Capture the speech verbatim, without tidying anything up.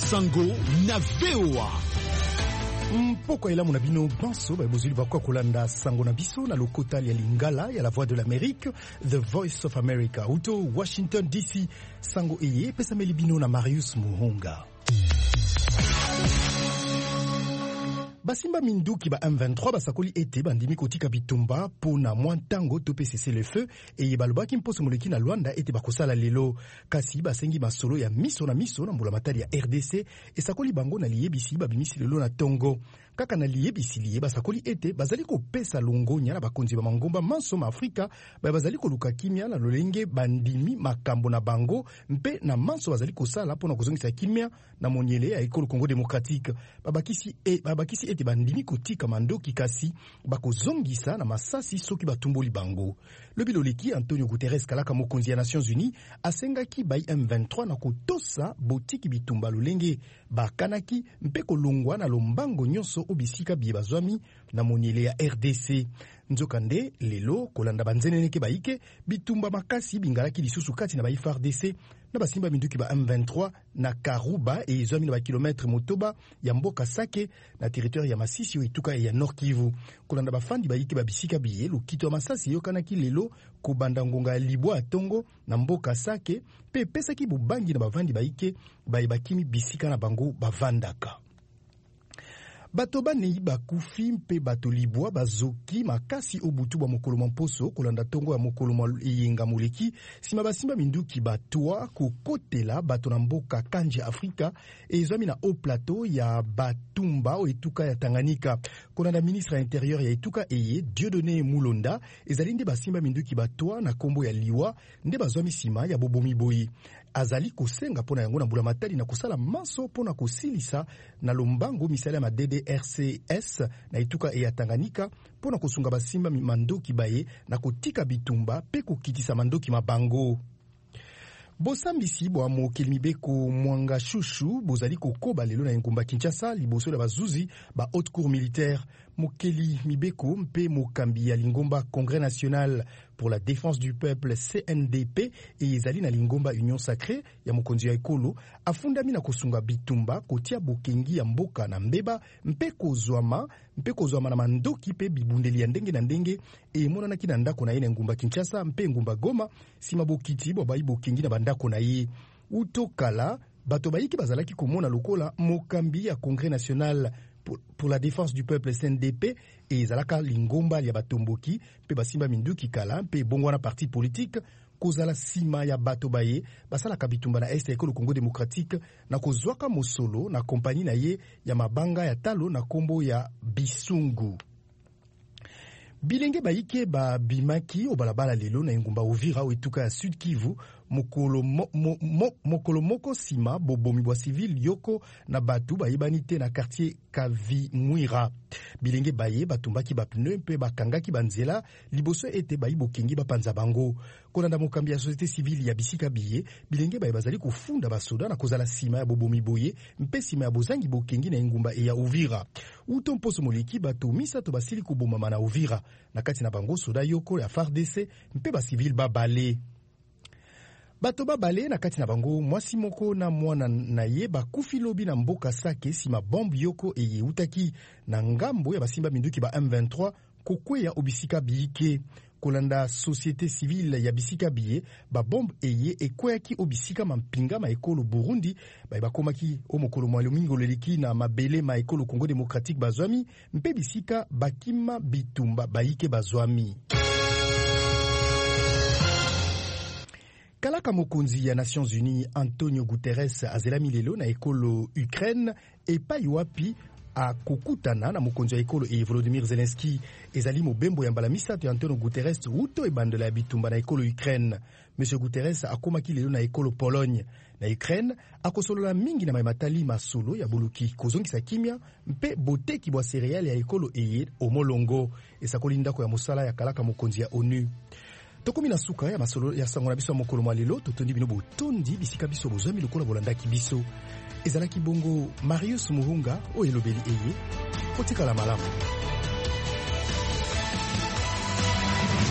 Sango na V O A. Mpoko elamu na bino banso ba bozuli bakwa kolanda sango na biso na lokotali ya Lingala ya la Voix de l'Amérique, The Voice of America. Uto Washington D C, sango eye pesa meli bino na Marius Muhunga. Basimba minduki ba M vingt-trois basakoli ete bandimi kotika bitumba pona mwantango tope cesser le feu eye balobaki mposo moleki na Luanda ete bakosala lelo kasi basengi masolo ya miso na miso na mbula matali ya R D C esakoli bango na liyebisi babimisi lelo na tongo kaka na liyebisi liye basakoli ete bazali kopesa longonya na bakonzi ba mangomba manso ma Afrika ba bazali koluka kimia na lolenge bandimi makambo na bango mpe na manso bazali kosala pona kozongisa kimia na monyele ya ekolo Congo démocratique babakisi e babakisi ete bandimi kotika mandoki kasi bakozongisa na masasi soki batumboli bango. Le biloleki Antonio Guterres kalaka mokonzi ya Nations Unies asengaki bai M vingt-trois na kotosa botiki bitumba lolenge bakanaki mpe kolongwa na lombango nyonso obisika biye bazwami na monyele ya R D C. Nzokande lelo kolanda banzeneneke baike bitumba makasi bingalaki lisusu kati na ba F A R D C na basimba minduki ba M vingt-trois na Karuba e izwami na ba kilometre motoba ya mboka Sake na territoire ya Masisi oituka ya Nord Kivu. Kolanda bafandi baike babisika biye lokito masasi yokanaki lelo kobanda ngonga ya libwa tongo na mboka Sake pe pesaki bubangi na bavandi baike bayebakimi bisika na bango bavandaka. Bato banei bakufi mpe bato libwa bazoki makasi obutu ba mokolo mposo kolanda tongo ya mokolo yenga moleki sima basimba minduki batwa kokotela bato na mboka Kanje Afrika ezwami na au plateau ya Batumba o etuka ya Tanganyika. Kolanda ministre intérieur ya etuka eye Dieudonné Mulonda ezali nde basimba minduki batwa na kombo ya liwa nde bazwami sima ya bobomi boyi azali kosenga pona yango na mbula matali na kosala maso pona kosilisa na lombango misala ya D D R C S na ituka e ya Tanganyika pona kosunga basimba mandoki baye na kotika bitumba pe kokitisa mandoki mabango. Bosambisi bwa mokeli mibeko mwanga shushu bozali kokoba lelo na engumba Kinshasa liboso la bazuzi ba haute cour militaire mokeli mibeko mpe mokambi ya lingomba Congrès national pour la défense du peuple C N D P e ezali na lingomba Union sacrée ya mokonzi ya ekolo afundami na kosunga bitumba kotia bokengi ya mboka na mbeba mpe kozwama mpe kozwama na mandoki pe bibundeli ya ndenge na ndenge e monanaki na ndako na ye na ngumba Kinshasa mpe ngumba Goma sima bokiti bo bayi bokengi na bandako na ye utokala bato bayiki bazalaki komona lokola mokambi ya Congrès national pour, pour la défense du peuple C N D P et ezalaka lingomba ya batomboki pe basimba minduki kala pe bongwana parti politique kozala sima ya bato baye basala kabitumba na este ekolo Congo démocratique na kozwaka mosolo na kompani na ye ya mabanga ya talo na kombo ya Bisungu. Bilenge baike ba bimaki o balabala lelo na engumba Uvira o etuka ya Sud Kivu mokolo mo, mo, mo, mokolo moko sima bobomi bwa civil yoko na batu bayebanite na quartier Kavimwira. Bilenge baye batumbaki ba pneu mpe bakangaki banzela liboso ete bayi bokengi bapanza bango. Kolanda mokambi ya société civile ya bisika biye bilenge baye bazali kufunda basoda na kozala sima ya bobomi boye mpe sima ya bozangi bokengi na engumba e ya Uvira. Uto mposo moleki bato misato basili koboma na Uvira na kati na bango soda yoko ya F A R D C mpe ba civil babale. Bato babale na kati na bango mwasi moko na mwana na ye bakufi lobi na mboka Sake sima bombe yoko eye utaki na ngambo ya basimba minduki ba M vingt-trois kokweya obisika biike. Kolanda société civile ya bisika biye ba bombe eye ekweyaki obisika mampinga ma ekolo Burundi ba bakomaki o mokolo mwa lomingo leleki na mabele ma ekolo Congo démocratique bazwami mpe bisika bakima bitumba baike bazwami. Kalaka mokonzi ya Nations Unies Antonio Guterres azelami lelo na ekolo Ukraine epai wapi a kokutana na mokonzi ya ekolo e Volodymyr Zelensky ezali mobembo ya mbala misato ya Antonio Guterres uto ebandela ya bitumba na ekolo Ukraine. Monsieur Guterres akomaki lelo na ekolo Pologne na Ukraine akosolola mingi na matali masolo ya boluki kozongisa kimia mpe boteki bwa cereale ya ekolo eye omolongo esakoli ndako ya mosala ya kalaka mokonzi ya ONU. Tokomi na suka ya masolo ya sango na biso mokolo mwa lelo totondi bino botondi bisika biso bozwami lokola bolandaki biso ezalaki bongo Marius Muhunga o elobeli eye kotikala malamu.